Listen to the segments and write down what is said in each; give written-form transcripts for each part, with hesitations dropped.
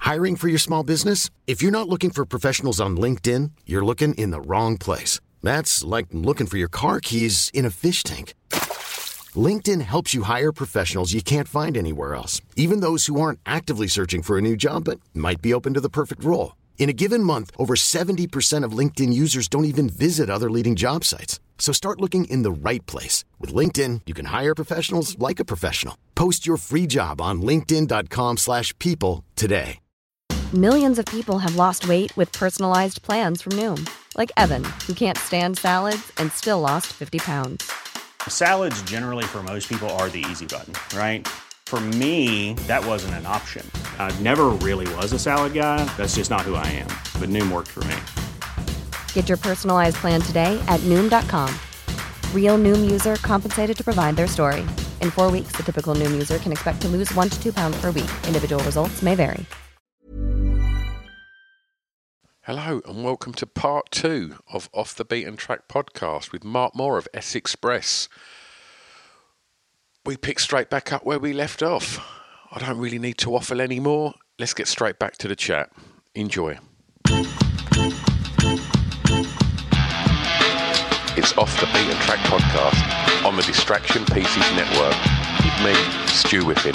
Hiring for your small business? If you're not looking for professionals on LinkedIn, you're looking in the wrong place. That's like looking for your car keys in a fish tank. LinkedIn helps you hire professionals you can't find anywhere else, even those who aren't actively searching for a new job but might be open to the perfect role. In a given month, over 70% of LinkedIn users don't even visit other leading job sites. So start looking in the right place. With LinkedIn, you can hire professionals like a professional. Post your free job on linkedin.com/people today. Millions of people have lost weight with personalized plans from Noom. Like Evan, who can't stand salads and still lost 50 pounds. Salads generally for most people are the easy button, right? For me, that wasn't an option. I never really was a salad guy. That's just not who I am. But Noom worked for me. Get your personalized plan today at Noom.com. Real Noom user compensated to provide their story. In 4 weeks, the typical Noom user can expect to lose 1 to 2 pounds per week. Individual results may vary. Hello and welcome to part 2 of Off the Beaten Track podcast with Mark Moore of S Express. We pick straight back up where we left off. I don't really need to waffle anymore. Let's get straight back to the chat. Enjoy. It's Off the Beaten Track podcast on the Distraction Pieces Network with me, Stu Whiffin.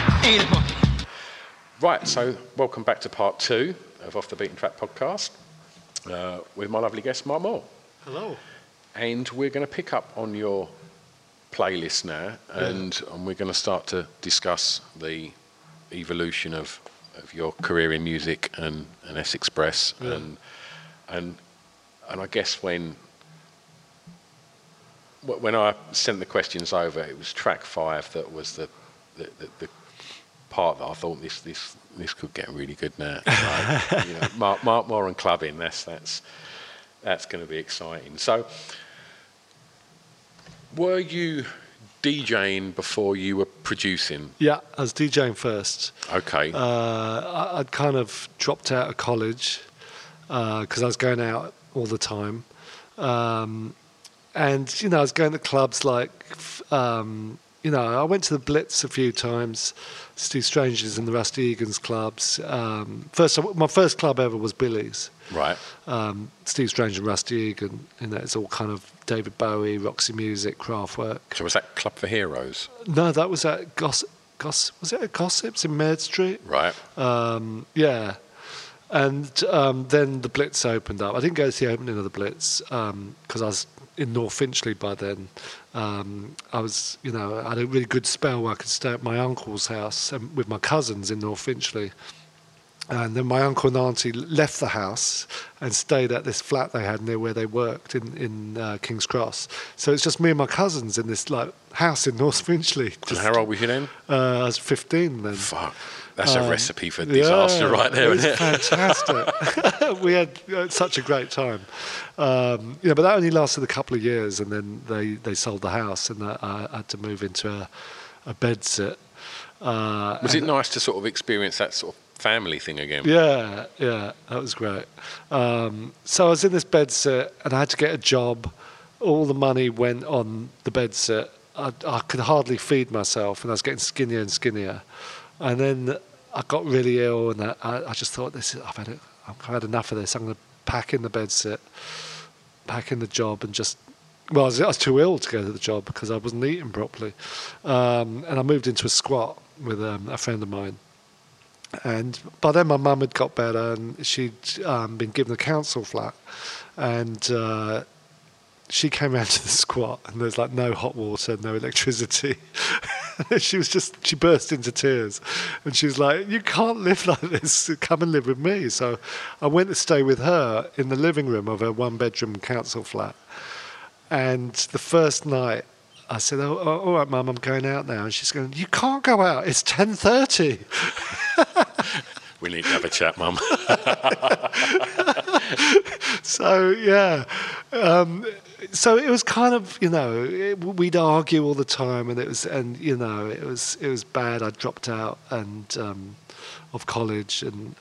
Right, so welcome back to part 2 of Off the Beaten Track podcast with my lovely guest, Mark Moore. Hello. And we're going to pick up on your playlist now, and we're going to start to discuss the evolution of your career in music and S Express, and I guess when I sent the questions over, it was track 5 that was the part that I thought this could get really good now. Like, you know, Mark Moore and clubbing. That's going to be exciting. So, were you DJing before you were producing? Yeah, I was DJing first. Okay. I'd kind of dropped out of college because I was going out all the time, and I was going to clubs like. I went to the Blitz a few times, Steve Strange's and the Rusty Egan's clubs. My first club ever was Billy's. Right. Steve Strange and Rusty Egan. It's all kind of David Bowie, Roxy Music, Kraftwerk. So was that Club for Heroes? No, that was at was it at Gossips in Maid Street? Right. Yeah. And then the Blitz opened up. I didn't go to the opening of the Blitz because I was in North Finchley by then. I was, I had a really good spell where I could stay at my uncle's house with my cousins in North Finchley. And then my uncle and auntie left the house and stayed at this flat they had near where they worked in King's Cross. So it's just me and my cousins in this house in North Finchley. And how old were you then? I was 15 then. Fuck. That's a recipe for disaster right there, isn't it? Fantastic. We had such a great time. But that only lasted a couple of years, and then they sold the house, and I had to move into a bed sit. Was it nice to sort of experience that sort of family thing again? Yeah, that was great. So I was in this bed sit, and I had to get a job. All the money went on the bed sit. I could hardly feed myself, and I was getting skinnier and skinnier. And then I got really ill, and I just thought, I've had enough of this. I'm going to pack in the bed sit, pack in the job, and I was too ill to go to the job because I wasn't eating properly. And I moved into a squat with a friend of mine. And by then my mum had got better, and she'd been given a council flat. And she came round to the squat, and there's no hot water, no electricity. She burst into tears, and she was like, "You can't live like this. Come and live with me." So I went to stay with her in the living room of her 1-bedroom council flat. And the first night I said, "Oh, all right, Mum, I'm going out now." And she's going, "You can't go out. It's 10:30. We need to have a chat, Mum. So, yeah. So it was kind of, we'd argue all the time, and it was bad. I dropped out of college, and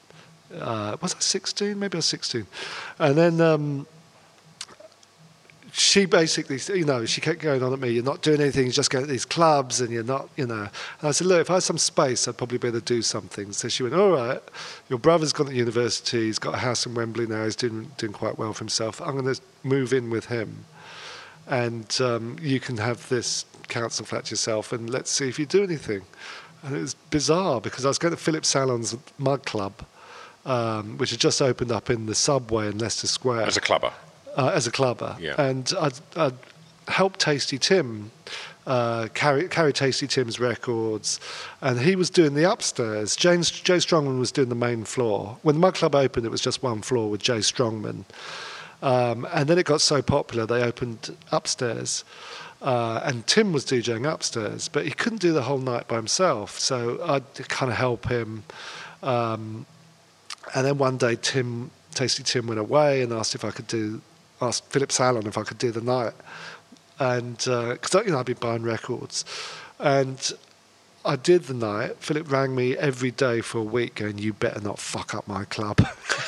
was I 16? Maybe I was 16. And then she basically, she kept going on at me, you're not doing anything, you're just going to these clubs and you're not, And I said, look, if I had some space, I'd probably be able to do something. So she went, all right, your brother's gone to university, he's got a house in Wembley now, he's doing quite well for himself. I'm going to move in with him and you can have this council flat yourself and let's see if you do anything. And it was bizarre because I was going to Philip Salon's Mug Club, which had just opened up in the subway in Leicester Square. As a clubber? As a clubber. Yeah. And I'd helped Tasty Tim carry Tasty Tim's records, and he was doing the upstairs. Joe Strongman was doing the main floor. When the Mug Club opened, it was just one floor with Joe Strongman. And then it got so popular, they opened upstairs. And Tim was DJing upstairs, but he couldn't do the whole night by himself, so I'd kind of help him. And then one day, Tasty Tim went away and asked Philip Salon if I could do the night, and because I'd been buying records, and I did the night. Philip rang me every day for a week, going, "You better not fuck up my club."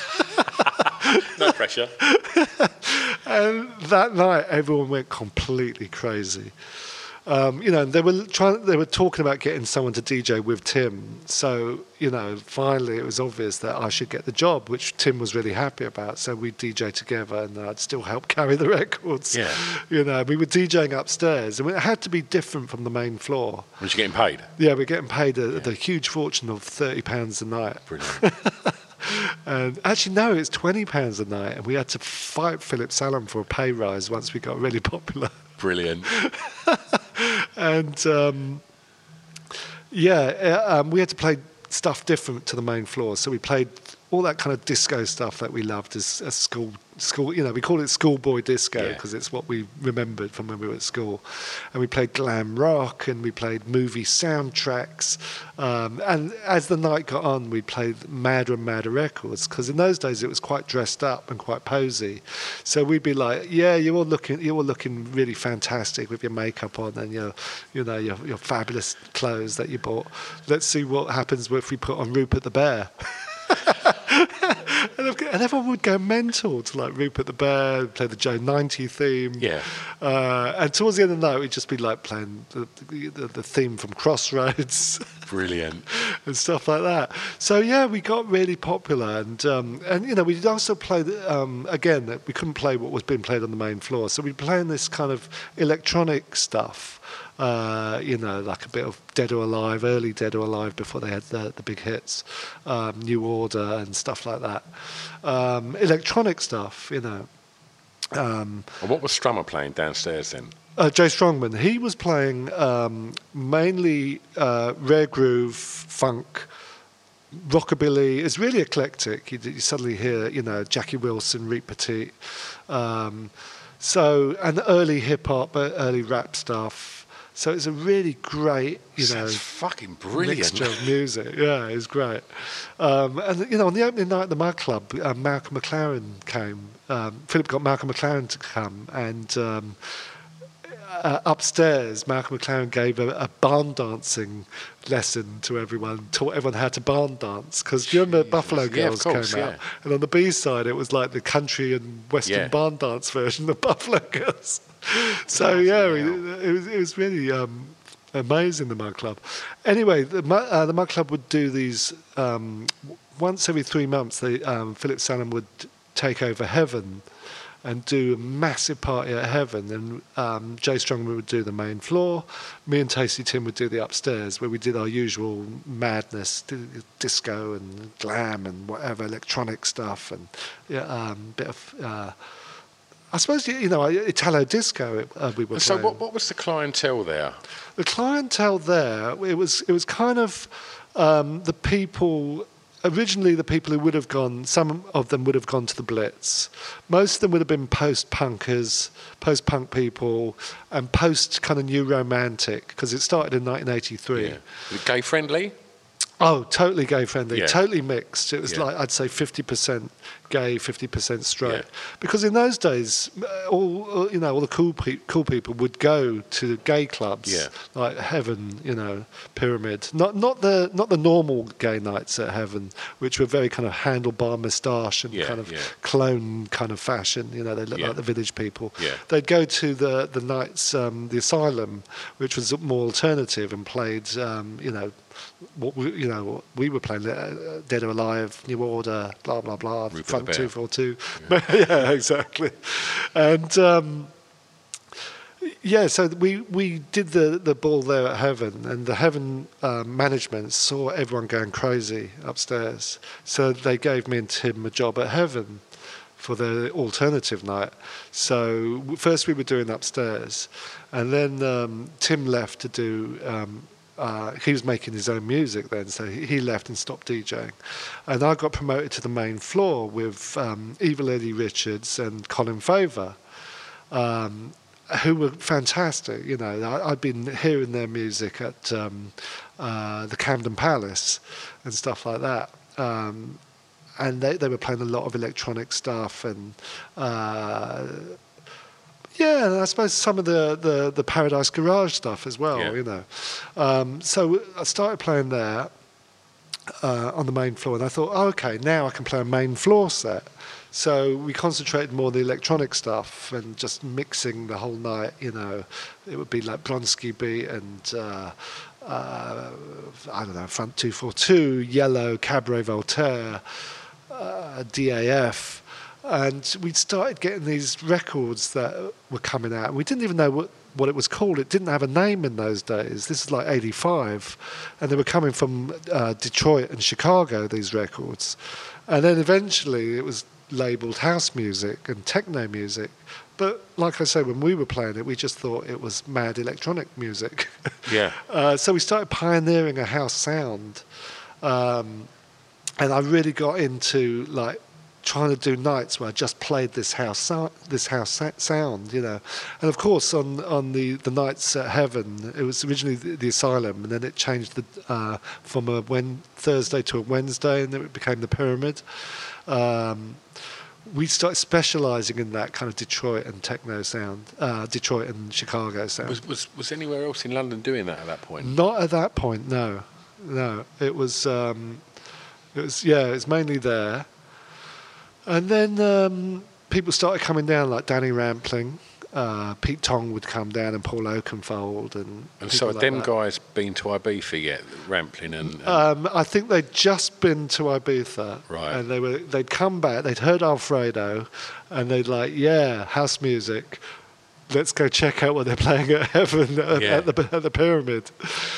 No pressure. And that night, everyone went completely crazy. They were talking about getting someone to DJ with Tim. So, finally it was obvious that I should get the job, which Tim was really happy about. So we'd DJ together and I'd still help carry the records. Yeah. We were DJing upstairs and it had to be different from the main floor. Was you getting paid? Yeah, we're getting paid the huge fortune of £30 a night. Brilliant. And actually, no, it's £20 a night. And we had to fight Philip Salon for a pay rise once we got really popular. Brilliant. And we had to play stuff different to the main floor. So we played all that kind of disco stuff that we loved as school. We call it schoolboy disco because it's what we remembered from when we were at school. And we played glam rock and we played movie soundtracks. And as the night got on, we played madder and madder records because in those days it was quite dressed up and quite posy. So we'd be like, "Yeah, you're all looking really fantastic with your makeup on and your fabulous clothes that you bought. Let's see what happens if we put on Rupert the Bear." And everyone would go mental to like Rupert the Bear, play the Joe 90 theme. Yeah. And towards the end of the night, we'd just be like playing the theme from Crossroads. Brilliant. And stuff like that. So yeah, we got really popular, and we'd also play again. We couldn't play what was being played on the main floor, so we'd play in this kind of electronic stuff. Like a bit of Dead or Alive, early Dead or Alive before they had the big hits, New Order and stuff like that. Electronic stuff, And what was Strummer playing downstairs then? Joe Strongman. He was playing mainly rare groove, funk, rockabilly. It's really eclectic. You suddenly hear, Jackie Wilson, Reet Petite. And early hip hop, early rap stuff. So it's a really great, Sounds fucking brilliant. Mixture of music. Yeah, it was great. On the opening night at the Mug Club, Malcolm McLaren came. Philip got Malcolm McLaren to come, and upstairs, Malcolm McLaren gave a barn dancing lesson to everyone, taught everyone how to barn dance. Because do you remember Buffalo Girls came out? And on the B side, it was like the country and western barn dance version of Buffalo Girls. So it was really amazing, the Mug Club. Anyway, the Mug Club would do these once every 3 months. Philip Salon would take over Heaven and do a massive party at Heaven, and Joe Strongman would do the main floor. Me and Tasty Tim would do the upstairs, where we did our usual madness, disco and glam and whatever, electronic stuff, and bit of. I suppose Italo disco. We were. So playing. what was the clientele there? The clientele there, it was kind of the people. Originally, the people who would have gone, some of them would have gone to the Blitz. Most of them would have been post-punkers, post-punk people, and post kind of new romantic, because it started in 1983. Yeah. Was it gay friendly? Oh, totally gay friendly, Yeah. totally mixed. It was Yeah. like, I'd say 50% gay, 50% straight. Yeah. Because in those days, all the cool people would go to gay clubs, Yeah. like Heaven, Pyramid. Not the normal gay nights at Heaven, which were very kind of handlebar moustache and Yeah, kind of yeah. clone kind of fashion. They look Yeah. like the village people. Yeah. They'd go to the nights, the Asylum, which was more alternative and played, what we were playing, Dead or Alive, New Order, blah blah blah, Rupert Front the Bear. 242. Yeah, exactly. And so we did the ball there at Heaven, and the Heaven management saw everyone going crazy upstairs, so they gave me and Tim a job at Heaven for the alternative night. So first we were doing upstairs, and then Tim left to do. He was making his own music then, so he left and stopped DJing. And I got promoted to the main floor with Evil Eddie Richards and Colin Faver, who were fantastic. I'd been hearing their music at the Camden Palace and stuff like that. And they were playing a lot of electronic stuff and... and I suppose some of the Paradise Garage stuff as well, So I started playing there on the main floor, and I thought, okay, now I can play a main floor set. So we concentrated more on the electronic stuff and just mixing the whole night, It would be like Blonsky Beat and, Front 242, Yellow, Cabaret Voltaire, DAF. And we'd started getting these records that were coming out. We didn't even know what it was called. It didn't have a name in those days. This is like 85. And they were coming from Detroit and Chicago, these records. And then eventually it was labelled house music and techno music. But like I say, when we were playing it, we just thought it was mad electronic music. Yeah. So we started pioneering a house sound. And I really got into like trying to do nights where I just played this house sound, And of course, on the nights at Heaven, it was originally the Asylum, and then it changed from a Thursday to a Wednesday, and then it became the Pyramid. We started specialising in that kind of Detroit and techno sound, Detroit and Chicago sound. Was anywhere else in London doing that at that point? Not at that point, no. It was mainly there. And then people started coming down, like Danny Rampling, Pete Tong would come down, and Paul Oakenfold, and so like them that. guys been to Ibiza yet, Rampling and I think they'd just been to Ibiza, Right. And they'd come back, they'd heard Alfredo, and they'd like, yeah, house music. Let's go check out what they're playing at Heaven at the Pyramid.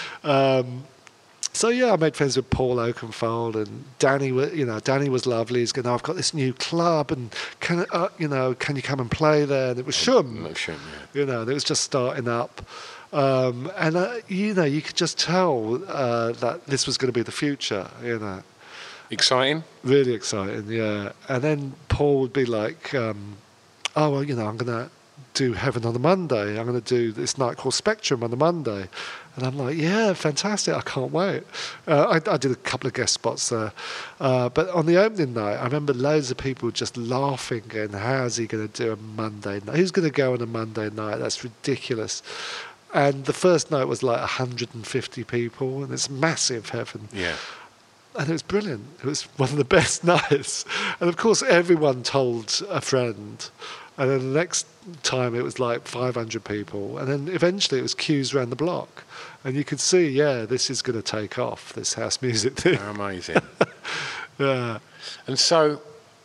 So I made friends with Paul Oakenfold, and Danny. Danny was lovely. He's going, I've got this new club, and can you come and play there? And it was Shum. Shum, It was just starting up, and you could just tell that this was going to be the future. Exciting. Really exciting, yeah. And then Paul would be like, I'm going to do Heaven on the Monday. I'm going to do this night called Spectrum on the Monday. And I'm like, yeah, fantastic. I can't wait. I did a couple of guest spots there. But on the opening night, I remember loads of people just laughing and how's he going to do a Monday night? Who's going to go on a Monday night? That's ridiculous. And the first night was like 150 people, and it's massive, Heaven. Yeah. And it was brilliant. It was one of the best nights. And of course, everyone told a friend. And then the next time it was like 500 people. And then eventually it was queues around the block. And you could see, this is going to take off, this house music thing. Amazing. Yeah. And so,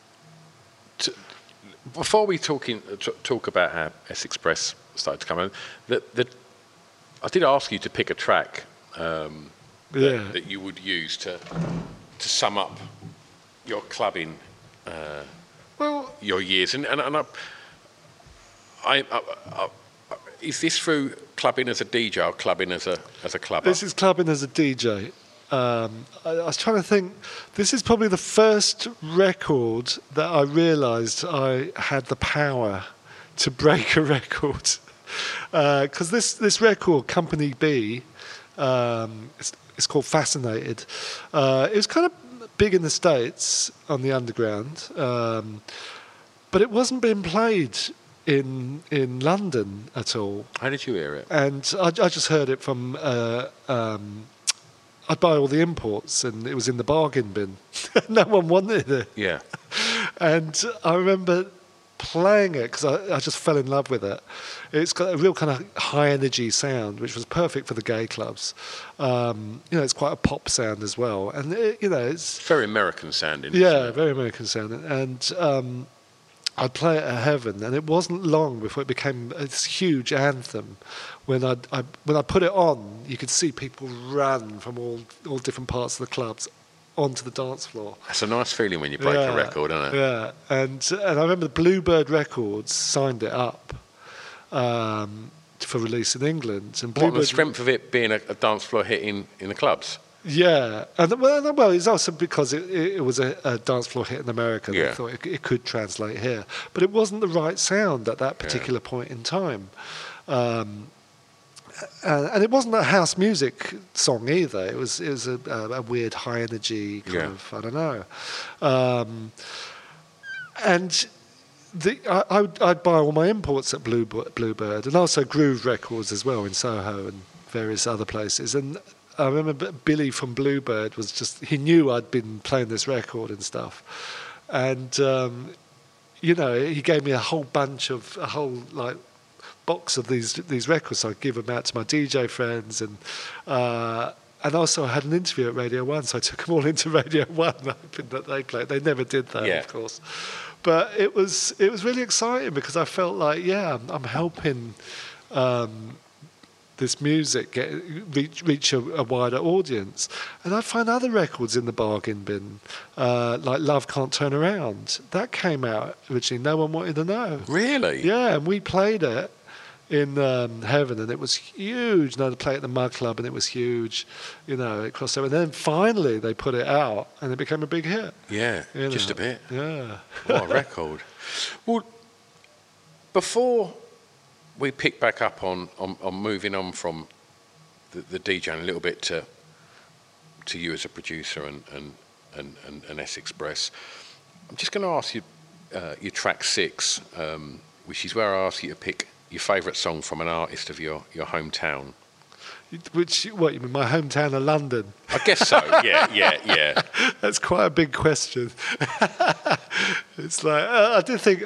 before we talk about how Essex Press started to come in, I did ask you to pick a track that you would use to sum up your clubbing, your years, and I is this through clubbing as a DJ or clubbing as a clubber? This is clubbing as a DJ. I was trying to think. This is probably the first record that I realised I had the power to break a record. Because this record, Company B, it's It's called Fascinated. It was kind of big in the States on the underground, but it wasn't being played in London at all. How did you hear it? And I just heard it from. I'd buy all the imports, and it was in the bargain bin. No one wanted it. Yeah. And I remember playing it because I just fell in love with it. It's got a real kind of high energy sound, which was perfect for the gay clubs. It's quite a pop sound as well, and it's Very American sounding. yeah, very American sounding. And I'd play it at Heaven, and it wasn't long before it became this huge anthem. When I put it on, you could see people run from all different parts of the clubs onto the dance floor. That's a nice feeling when you break a record, isn't it? Yeah, and I remember Bluebird Records signed it up for release in England. And What, the strength of it being a dance floor hit in the clubs? Yeah, and well, it's also because it was a dance floor hit in America. Yeah. They thought it could translate here, but it wasn't the right sound at that particular point in time. And it wasn't a house music song either. It was a weird high energy kind of, I don't know. And I'd buy all my imports at Bluebird, and also Groove Records as well in Soho and various other places. And I remember Billy from Bluebird he knew I'd been playing this record and stuff. And, he gave me a whole box of these records, so I'd give them out to my DJ friends, and also I had an interview at Radio 1, so I took them all into Radio 1, hoping that they played. They never did that, of course. But it was really exciting because I felt like, I'm helping this music reach a wider audience. And I'd find other records in the bargain bin, like Love Can't Turn Around. That came out originally, no one wanted to know. Really? Yeah, and we played it in Heaven, and it was huge. And I'd play it at the Mug Club, and it was huge. It crossed over. And then finally they put it out, and it became a big hit. Yeah, just a bit. Yeah. What a record. Well, before we pick back up on moving on from the DJing a little bit to you as a producer and S Express, I'm just going to ask you your track 6, which is where I ask you to pick your favourite song from an artist of your hometown. What, you mean my hometown of London? I guess so, yeah. That's quite a big question. It's like, I did think,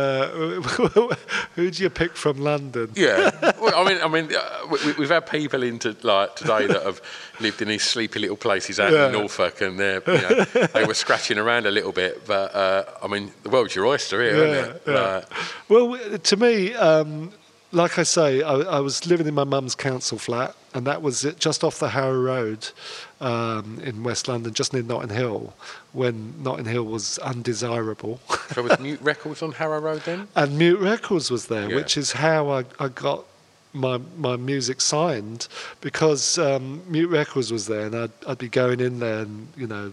who do you pick from London? Yeah, well, I mean, we've had people in today that have lived in these sleepy little places out in Norfolk, and they were scratching around a little bit. But I mean, the world's your oyster here, isn't it? Yeah. Well, to me, like I say, I was living in my mum's council flat, and that was just off the Harrow Road in West London, just near Notting Hill, when Notting Hill was undesirable. So was Mute Records on Harrow Road then? And Mute Records was there, which is how I got my music signed, because Mute Records was there, and I'd be going in there and,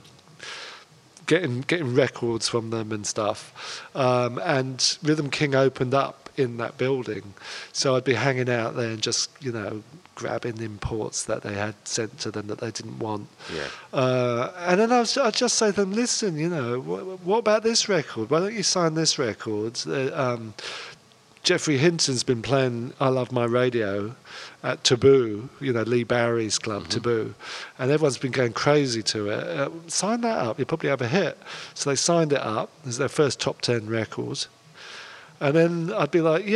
getting records from them and stuff. And Rhythm King opened up in that building, so I'd be hanging out there and just grabbing imports that they had sent to them that they didn't want. And then I'd just say to them, listen, what about this record? Why don't you sign this record? Jeffrey Hinton's been playing I Love My Radio at Taboo, Lee Barry's club, Taboo, and everyone's been going crazy to it. Sign that up, you'll probably have a hit. So they signed it up. It was their first top 10 record. And then I'd be like,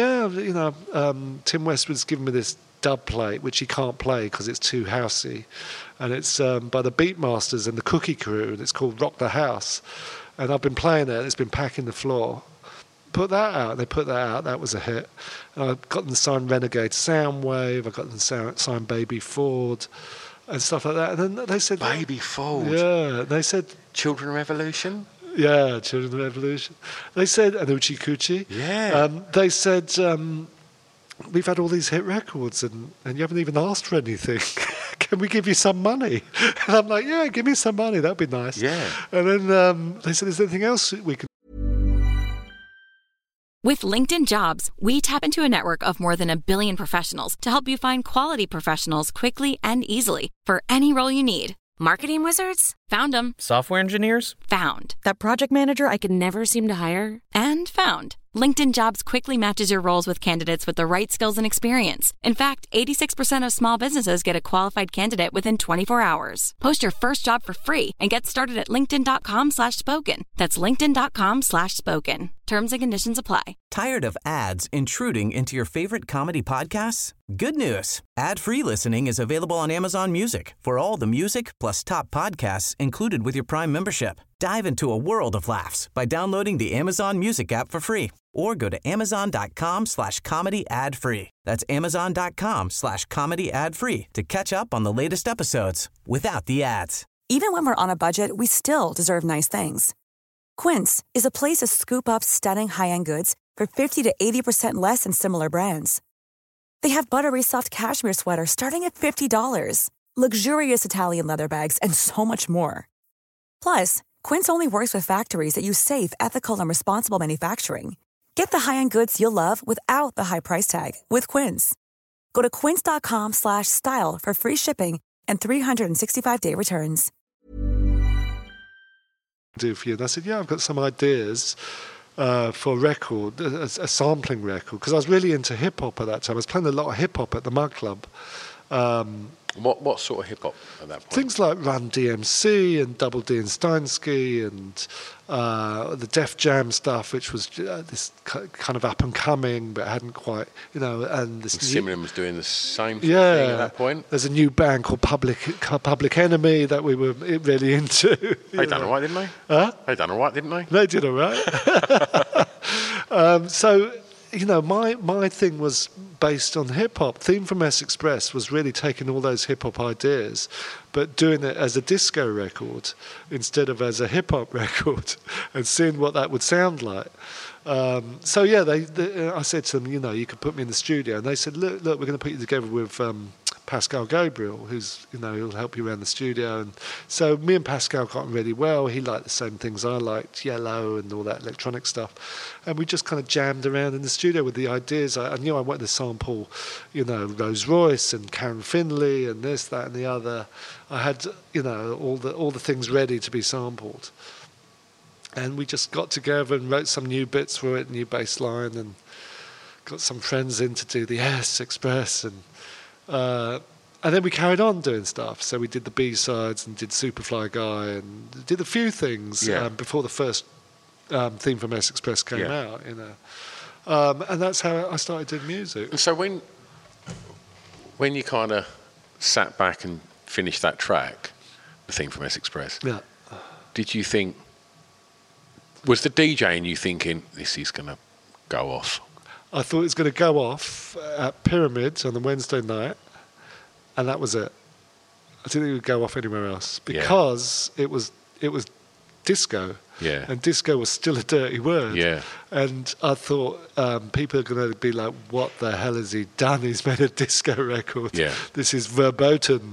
Tim Westwood's given me this dub plate, which he can't play because it's too housey. And it's by the Beatmasters and the Cookie Crew, and it's called Rock the House. And I've been playing it, it's been packing the floor. Put that out. They put that out. That was a hit. And I got them signed Renegade Soundwave. I got them signed Baby Ford and stuff like that. And then they said... Baby Ford? Yeah. They said... Children of Evolution? Yeah, Children of Evolution. They said... And Uchi Kuchi. Yeah. They said, we've had all these hit records and you haven't even asked for anything. Can we give you some money? And I'm like, yeah, give me some money. That'd be nice. Yeah. And then they said, is there anything else we can... With LinkedIn Jobs, we tap into a network of more than 1 billion professionals to help you find quality professionals quickly and easily for any role you need. Marketing wizards? Found them. Software engineers? Found. That project manager I could never seem to hire? And found. LinkedIn Jobs quickly matches your roles with candidates with the right skills and experience. In fact, 86% of small businesses get a qualified candidate within 24 hours. Post your first job for free and get started at linkedin.com/spoken. That's linkedin.com/spoken. Terms and conditions apply. Tired of ads intruding into your favorite comedy podcasts? Good news. Ad-free listening is available on Amazon Music for all the music plus top podcasts included with your Prime membership. Dive into a world of laughs by downloading the Amazon Music app for free or go to amazon.com/comedy ad-free. That's amazon.com/comedy ad-free to catch up on the latest episodes without the ads. Even when we're on a budget, we still deserve nice things. Quince is a place to scoop up stunning high-end goods for 50 to 80% less than similar brands. They have buttery soft cashmere sweaters starting at $50, luxurious Italian leather bags, and so much more. Plus, Quince only works with factories that use safe, ethical, and responsible manufacturing. Get the high-end goods you'll love without the high price tag with Quince. Go to quince.com/style for free shipping and 365-day returns. Do for you? And I said, yeah, I've got some ideas for a record, a sampling record, because I was really into hip-hop at that time. I was playing a lot of hip-hop at the Mud Club. What sort of hip-hop at that point? Things like Run DMC and Double D and Steinsky and the Def Jam stuff, which was this kind of up-and-coming, but hadn't quite, and this... Simon was doing the same thing at that point? There's a new band called Public Enemy that we were really into. They done all right, didn't they? Huh? They done all right, didn't they? They did all right. So... my thing was based on hip-hop. Theme from S Express was really taking all those hip-hop ideas, but doing it as a disco record instead of as a hip-hop record and seeing what that would sound like. I said to them, you could put me in the studio. And they said, look, we're going to put you together with Pascal Gabriel, who's, he'll help you around the studio. And so me and Pascal got on really well. He liked the same things I liked, Yellow and all that electronic stuff. And we just kind of jammed around in the studio with the ideas. I knew I wanted to sample, Rose Royce and Karen Finley and this, that and the other. I had, all the things ready to be sampled. And we just got together and wrote some new bits for it, new bass line, and got some friends in to do the S Express. And then we carried on doing stuff. So we did the B-sides and did Superfly Guy and did a few things before the first theme from S Express came out. And that's how I started doing music. And so when you kind of sat back and finished that track, the theme from S Express, did you think... Was the DJ in you thinking, this is going to go off? I thought it was going to go off at Pyramids on the Wednesday night, and that was it. I didn't think it would go off anywhere else because it was disco. Yeah. And disco was still a dirty word. Yeah. And I thought people are going to be like, what the hell has he done? He's made a disco record. Yeah. This is verboten.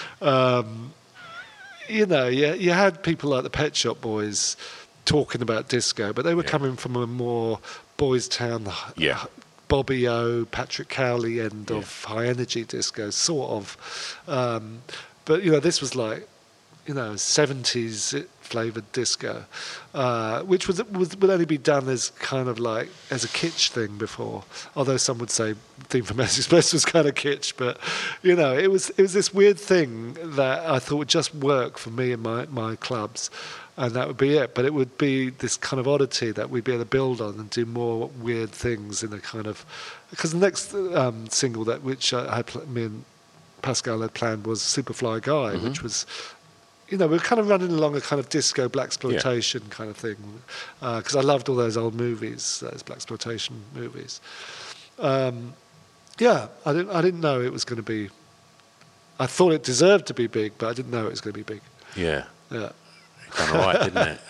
You had people like the Pet Shop Boys talking about disco, but they were coming from a more Boys Town, Bobby O, Patrick Cowley end of high energy disco, sort of. But this was like, 70s flavoured disco, which would only be done as kind of like as a kitsch thing before. Although some would say Theme from S Express was kind of kitsch, but it was this weird thing that I thought would just work for me and my clubs. And that would be it. But it would be this kind of oddity that we'd be able to build on and do more weird things in a kind of... Because the next single which me and Pascal had planned was Superfly Guy, which was... we were kind of running along a kind of disco blaxploitation kind of thing. Because I loved all those old movies, those blaxploitation movies. I didn't know it was going to be... I thought it deserved to be big, but I didn't know it was going to be big. Yeah. Yeah. Done all right, didn't it?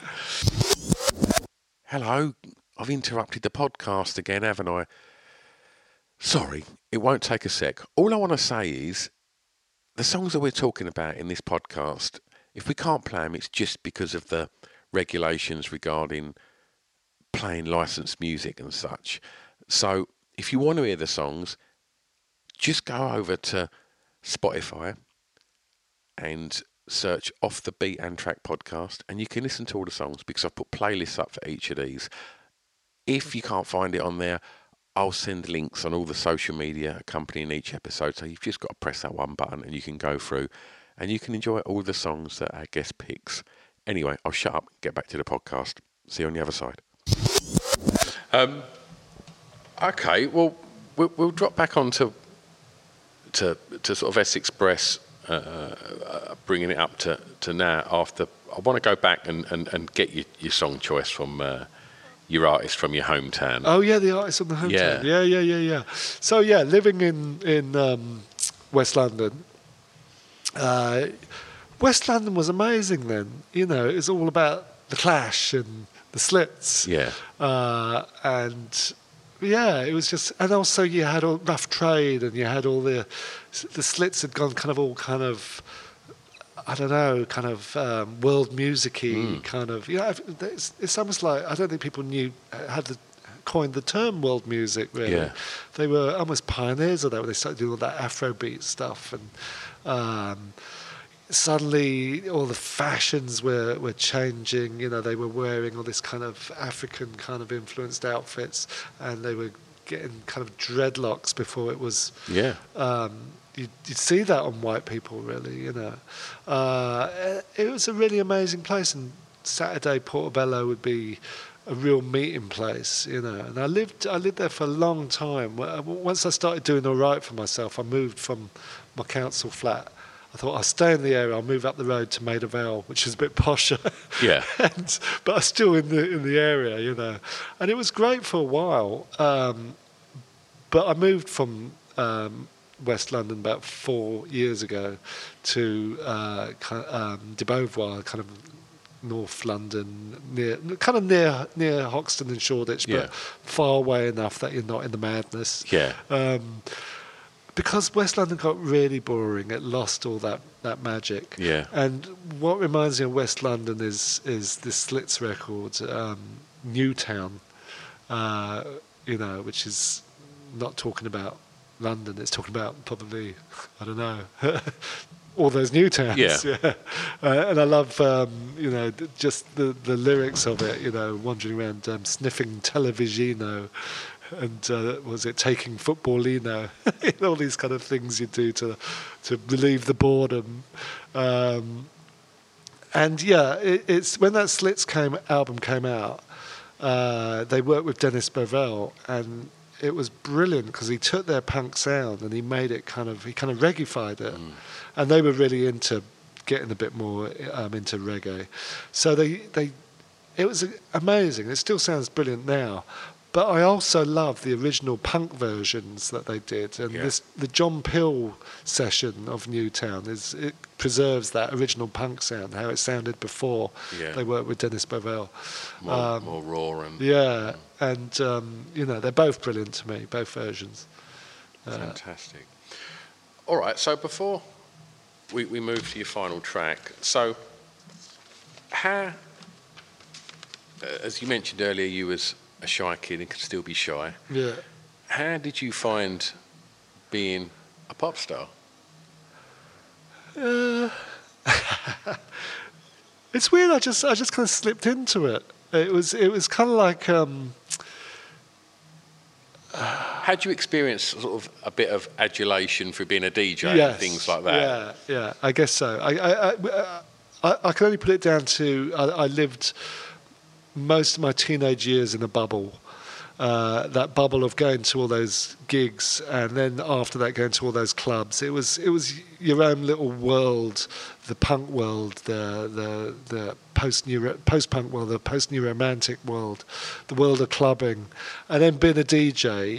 Hello, I've interrupted the podcast again, haven't I? Sorry, it won't take a sec. All I want to say is, the songs that we're talking about in this podcast, if we can't play them, it's just because of the regulations regarding playing licensed music and such. So if you want to hear the songs, just go over to Spotify and search Off the Beat and Track podcast, and you can listen to all the songs, because I've put playlists up for each of these. If you can't find it on there, I'll send links on all the social media accompanying each episode, so you've just got to press that one button and you can go through and you can enjoy all the songs that our guest picks. Anyway, I'll shut up and get back to the podcast. See you on the other side. Okay, well, we'll drop back on to sort of Essex Express, bringing it up to now. After, I want to go back and get your song choice from your artist from your hometown. Oh yeah, the artist from the hometown. Yeah. So yeah, living in West London. West London was amazing then. You know, it was all about the Clash and the Slits. Yeah. And yeah, it was just, and also you had all Rough Trade, and you had all the Slits had gone kind of I don't know, kind of world music-y kind of, you know, it's almost like, I don't think people coined the term world music, really. Yeah. They were almost pioneers of that when they started doing all that Afrobeat stuff, and suddenly all the fashions were changing. You know, they were wearing all this kind of African kind of influenced outfits, and they were getting kind of dreadlocks before it was... Yeah. You'd see that on white people, really, you know. It was a really amazing place, and Saturday Portobello would be a real meeting place, you know. And I lived there for a long time. Once I started doing all right for myself, I moved from my council flat. I thought, I'll stay in the area, I'll move up the road to Maida Vale, which is a bit posher. Yeah. But I was still in the area, you know. And it was great for a while. But I moved from... West London about 4 years ago to de Beauvoir, kind of North London, near Hoxton and Shoreditch, but far away enough that you're not in the madness. Yeah. Because West London got really boring, it lost all that magic. Yeah. And what reminds me of West London is the Slits record, Newtown, you know, which is not talking about London, it's talking about probably, I don't know, all those new towns. Yeah. And I love, you know, just the lyrics of it, you know, wandering around sniffing Televisino and, was it taking Footballino? All these kind of things you do to relieve the boredom. And yeah, it's when that Slits album came out, they worked with Dennis Bovell, and it was brilliant because he took their punk sound and he made it kind of reggae-fied it, and they were really into getting a bit more into reggae. So it was amazing. It still sounds brilliant now, but I also love the original punk versions that they did, and the John Peel session of Newtown it preserves that original punk sound, how it sounded before they worked with Dennis Bovell. More raw and... Yeah. And, you know, they're both brilliant to me, both versions. Fantastic. All right, so before we move to your final track, so how, as you mentioned earlier, you was a shy kid and could still be shy. Yeah. How did you find being a pop star? It's weird, I just kind of slipped into it. It was kind of like... Had you experienced sort of a bit of adulation for being a DJ and things like that? Yeah, I guess so. I can only put it down to I lived most of my teenage years in a bubble. That bubble of going to all those gigs, and then after that going to all those clubs. It was your own little world, the punk world, the post-punk world, the post-new romantic world, the world of clubbing, and then being a DJ.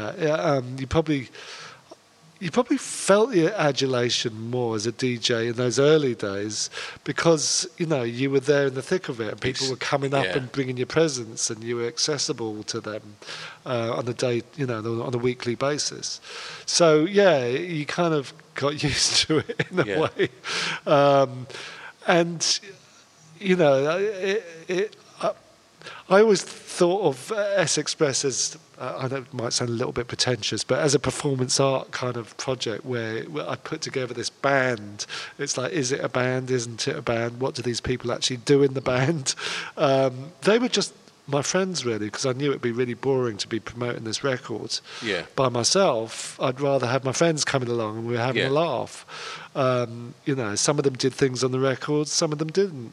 You probably felt the adulation more as a DJ in those early days because, you know, you were there in the thick of it and people were coming up and bringing you presents and you were accessible to them on a day, you know, on a weekly basis. So, yeah, you kind of got used to it in a way. And, you know, I always thought of S Express as, I know it might sound a little bit pretentious, but as a performance art kind of project where I put together this band. It's like, is it a band? Isn't it a band? What do these people actually do in the band? They were just my friends, really, because I knew it'd be really boring to be promoting this record by myself. I'd rather have my friends coming along and we were having a laugh. Some of them did things on the records, some of them didn't,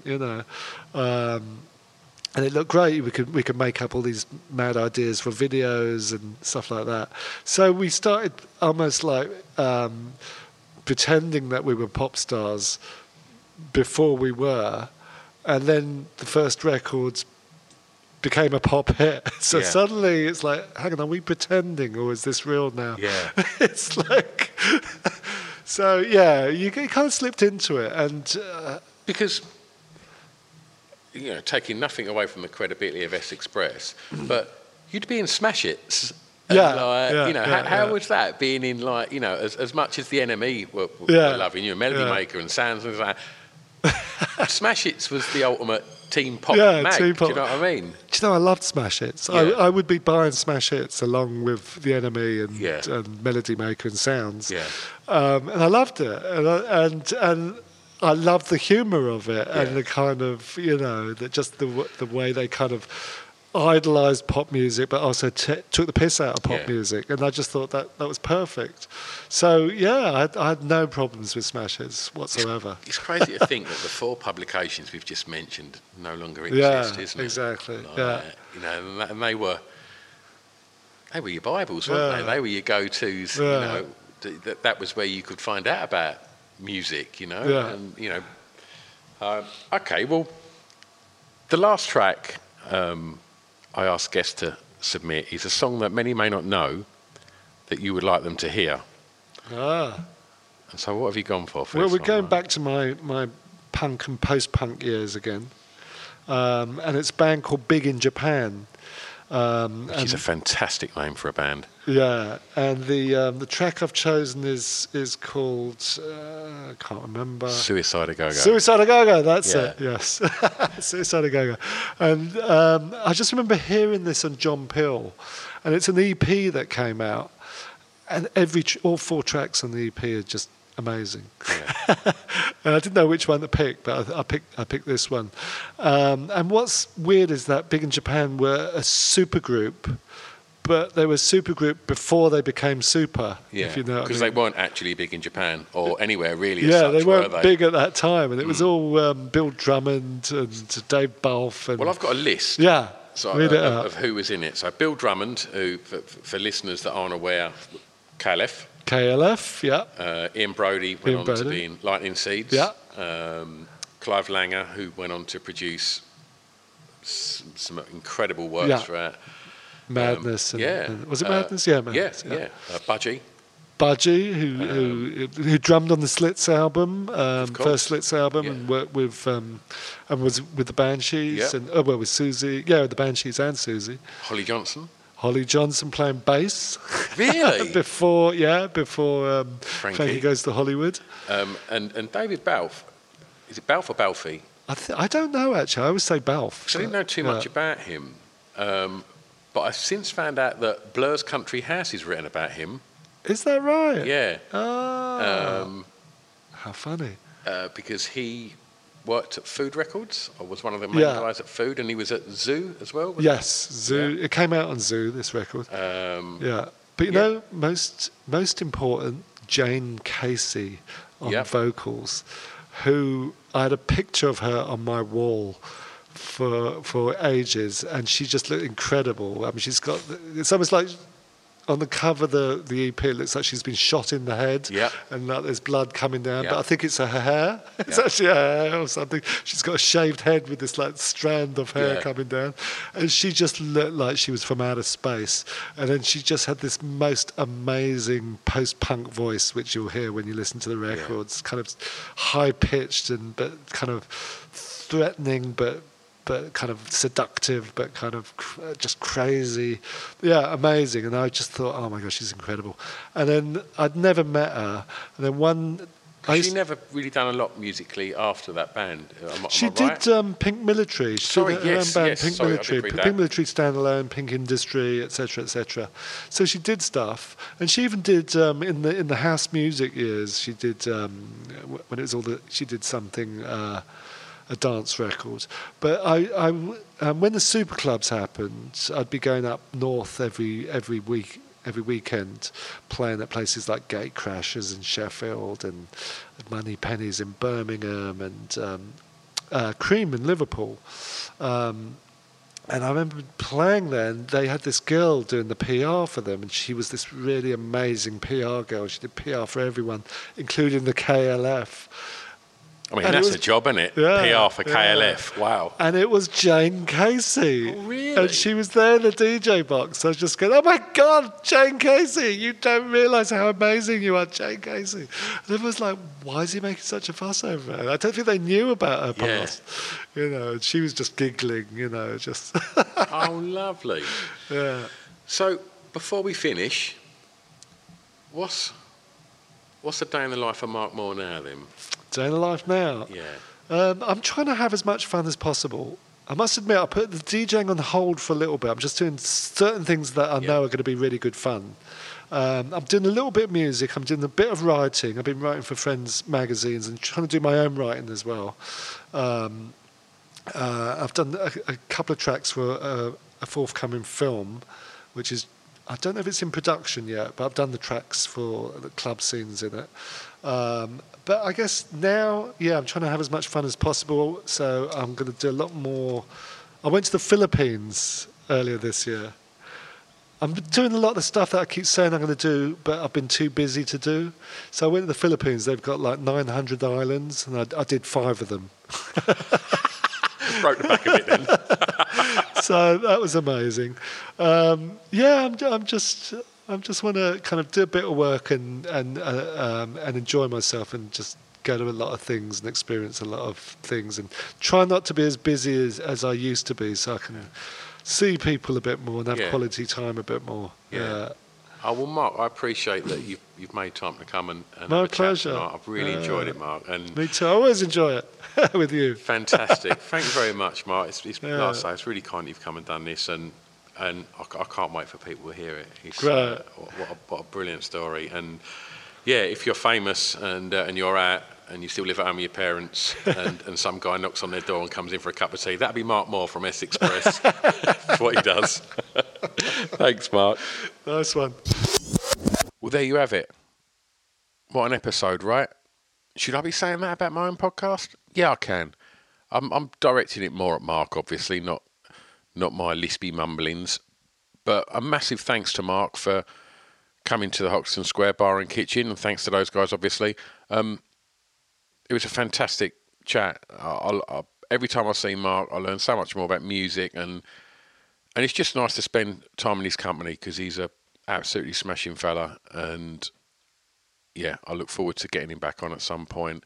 and it looked great. We could make up all these mad ideas for videos and stuff like that. So we started almost like pretending that we were pop stars before we were, and then the first records became a pop hit. So suddenly it's like, hang on, are we pretending or is this real now? Yeah. It's like, so yeah, you kind of slipped into it, and because, taking nothing away from the credibility of S Express, but you'd be in Smash Hits. How was that, being in as much as the NME were loving you, Melody Maker and Sounds and that. Smash Hits was the ultimate team pop mag. Team pop. Do you know what I mean? Do you know, I loved Smash Hits. I would be buying Smash Hits along with the NME and Melody Maker and Sounds. Yeah. And I loved it, and I loved the humour of it, and the kind of the way they kind of idolised pop music, but also took the piss out of pop music, and I just thought that was perfect. So I had no problems with Smash Hits whatsoever. It's crazy to think that the 4 publications we've just mentioned no longer exist, isn't it? Exactly. And they were your Bibles, weren't they? They were your go-tos. That was where you could find out about music. And okay. Well, the last track I asked guests to submit is a song that many may not know that you would like them to hear. And so what have you gone for Well, this we're one, going Mike? back to my punk and post-punk years again. And it's a band called Big in Japan. Which is a fantastic name for a band. Yeah, and the track I've chosen is called, I can't remember. Suicide A Go-Go. Suicide A Go-Go, that's it, yes. Suicide A Go-Go. And I just remember hearing this on John Peel, and it's an EP that came out, and all 4 tracks on the EP are just amazing. And I didn't know which one to pick, but I picked this one. And what's weird is that Big in Japan were a super group, but they were a super group before they became super. If you know what I mean. Because they weren't actually big in Japan or anywhere really. They weren't big at that time, and it was all Bill Drummond and Dave Balfe. And, well, I've got a list. Yeah. Of who was in it. So Bill Drummond, who for listeners that aren't aware, KLF. Ian Brody went on to be in Lightning Seeds. Clive Langer, who went on to produce some incredible works throughout. Madness. Was it Madness? Madness. Budgie, who drummed on the Slits album, first Slits album, and worked with and was with the Banshees, and with Susie, the Banshees and Susie. Holly Johnson playing bass. Really? before Frankie Goes to Hollywood. And David Balfe. Is it Balfe or Balfe? I don't know, actually. I always say Balfe. So I didn't know too much about him. But I've since found out that Blur's Country House is written about him. Is that right? Yeah. How funny. Because he worked at Food Records, or was one of the main guys at Food, and he was at Zoo as well? Yes, Zoo. It came out on Zoo, this record. But you know, most important, Jane Casey on vocals, who I had a picture of her on my wall for ages, and she just looked incredible. I mean, it's almost like on the cover of the EP, it looks like she's been shot in the head, and like there's blood coming down. But I think it's her hair. It's actually her hair or something. She's got a shaved head with this like strand of hair coming down, and she just looked like she was from outer space. And then she just had this most amazing post-punk voice, which you'll hear when you listen to the records, kind of high-pitched but kind of threatening, but kind of seductive, but kind of just crazy. Amazing. And I just thought, oh my gosh, she's incredible. And then I'd never met her. And then one She never really done a lot musically after that band. She did Pink Military. She did her own band, Pink Military. Pink Military Standalone, Pink Industry, etc., etc. So she did stuff, and she even did in the house music years. She did when it was she did something. A dance record, but I when the super clubs happened, I'd be going up north every weekend, playing at places like Gatecrashers in Sheffield and Money Pennies in Birmingham and Cream in Liverpool. And I remember playing there, and they had this girl doing the PR for them, and she was this really amazing PR girl. She did PR for everyone, including the KLF. I mean, that's a job, isn't it? Yeah, PR for KLF. Wow. And it was Jane Casey. Oh, really? And she was there in the DJ box. I was just going, oh my God, Jane Casey. You don't realise how amazing you are, Jane Casey. And everyone was like, why is he making such a fuss over her? I don't think they knew about her past. You know, and she was just giggling, you know, just... Oh, lovely. Yeah. So, before we finish, what's a day in the life of Mark Moore now, then? Day in the life now? Yeah. I'm trying to have as much fun as possible. I must admit, I put the DJing on hold for a little bit. I'm just doing certain things that I know are going to be really good fun. I'm doing a little bit of music. I'm doing a bit of writing. I've been writing for Friends magazines and trying to do my own writing as well. I've done a couple of tracks for a forthcoming film, which is, I don't know if it's in production yet, but I've done the tracks for the club scenes in it. But I guess now, I'm trying to have as much fun as possible, so I'm going to do a lot more. I went to the Philippines earlier this year. I'm doing a lot of the stuff that I keep saying I'm going to do, but I've been too busy to do. So I went to the Philippines. They've got like 900 islands, and I did 5 of them. Broke the back of it then. So that was amazing. I just want to kind of do a bit of work and enjoy myself and just go to a lot of things and experience a lot of things and try not to be as busy as I used to be, so I can see people a bit more and have quality time a bit more. Yeah. Oh, well, Mark, I appreciate that you've made time to come and My have a pleasure. chat tonight. I've really enjoyed it, Mark. And me too. I always enjoy it with you. Fantastic. Thank you very much, Mark. It's like I say, it's really kind that you've come and done this, and I can't wait for people to hear it. It's, great. What a brilliant story. And if you're famous and you're out and you still live at home with your parents and some guy knocks on their door and comes in for a cup of tea, that'd be Mark Moore from S Express. That's what he does. Thanks, Mark. Nice one. Well, there you have it. What an episode, right? Should I be saying that about my own podcast? Yeah, I can. I'm directing it more at Mark, obviously, not my lispy mumblings. But a massive thanks to Mark for coming to the Hoxton Square Bar and Kitchen, and thanks to those guys, obviously. It was a fantastic chat. Every time I see Mark, I learn so much more about music, and it's just nice to spend time in his company because he's a absolutely smashing fella, and I look forward to getting him back on at some point.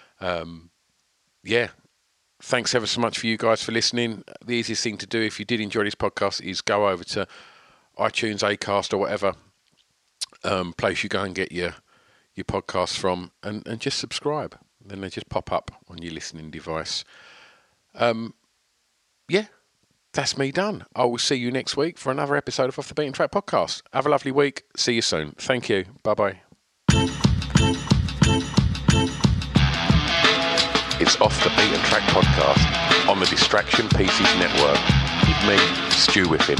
Thanks ever so much for you guys for listening. The easiest thing to do if you did enjoy this podcast is go over to iTunes, Acast, or whatever place you go and get your podcasts from, and just subscribe. Then they just pop up on your listening device. That's me done. I will see you next week for another episode of Off the Beaten Track podcast. Have a lovely week. See you soon. Thank you. Bye-bye. It's Off the Beaten Track podcast on the Distraction Pieces Network with me, Stu Whiffen.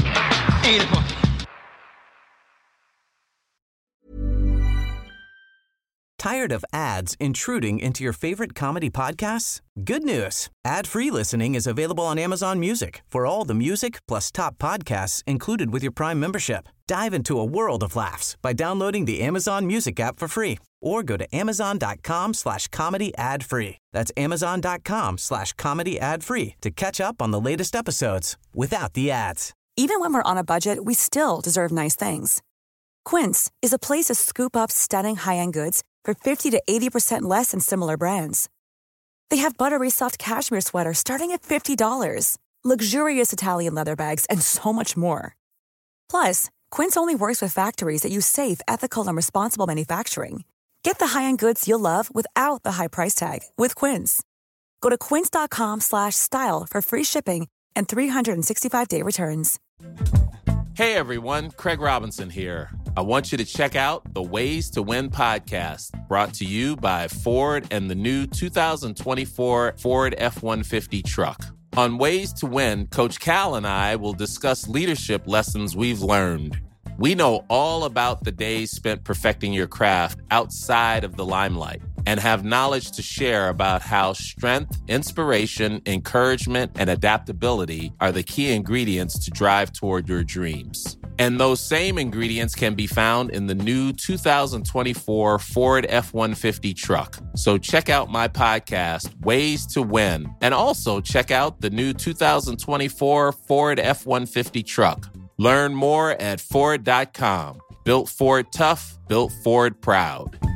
Tired of ads intruding into your favorite comedy podcasts? Good news. Ad-free listening is available on Amazon Music for all the music plus top podcasts included with your Prime membership. Dive into a world of laughs by downloading the Amazon Music app for free or go to amazon.com/comedy ad-free. That's amazon.com/comedy ad-free to catch up on the latest episodes without the ads. Even when we're on a budget, we still deserve nice things. Quince is a place to scoop up stunning high-end goods for 50 to 80% less than similar brands. They have buttery soft cashmere sweaters starting at $50, luxurious Italian leather bags, and so much more. Plus, Quince only works with factories that use safe, ethical, and responsible manufacturing. Get the high-end goods you'll love without the high price tag with Quince. Go to quince.com/style for free shipping and 365-day returns. Hey everyone, Craig Robinson here. I want you to check out the Ways to Win podcast, brought to you by Ford and the new 2024 Ford F-150 truck. On Ways to Win, Coach Cal and I will discuss leadership lessons we've learned. We know all about the days spent perfecting your craft outside of the limelight and have knowledge to share about how strength, inspiration, encouragement, and adaptability are the key ingredients to drive toward your dreams. And those same ingredients can be found in the new 2024 Ford F-150 truck. So check out my podcast, Ways to Win, and also check out the new 2024 Ford F-150 truck. Learn more at Ford.com. Built Ford tough, built Ford proud.